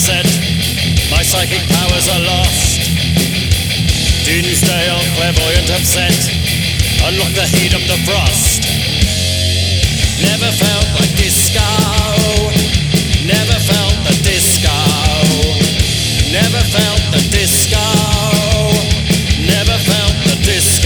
upset. My psychic powers are lost. Dinsdale, clairvoyant, upset. Unlock the heat of the frost. Never felt like disco. Never felt the disco. Never felt the disco. Never felt the disco.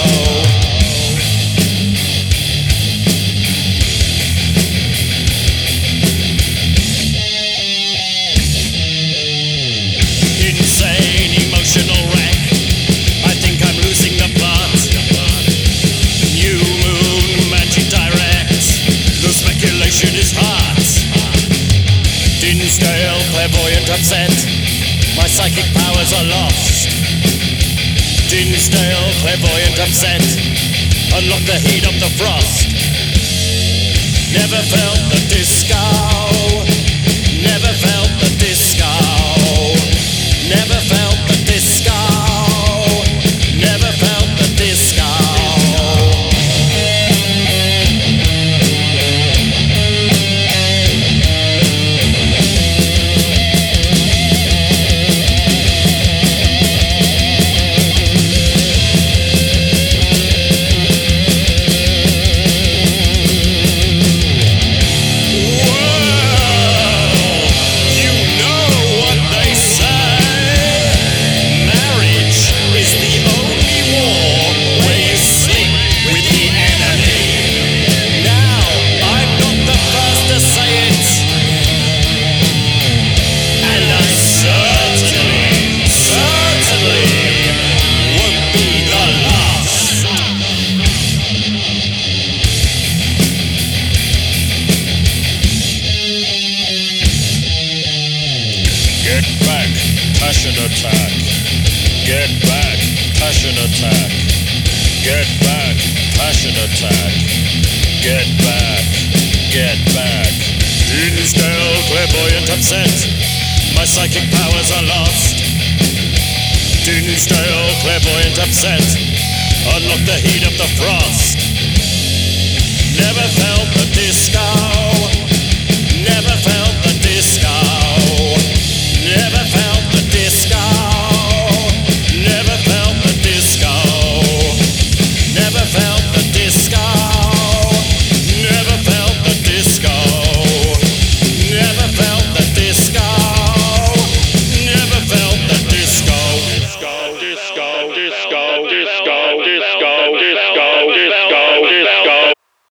Insane emotional wreck. I think I'm losing the plot. New moon magic direct. The speculation is hot. Dinsdale, clairvoyant, upset. My psychic powers are lost. Dinsdale, clairvoyant, upset. Unlock the heat of the frost. Never felt the disco. Never felt the disco. Never felt the disco. Never felt the disco. Get back, passion attack. Get back, passion attack. Get back, passion attack. Get back, get back. Dinsdale, clairvoyant, upset. My psychic powers are lost. Dinsdale, clairvoyant, upset. Unlock the heat of the frost.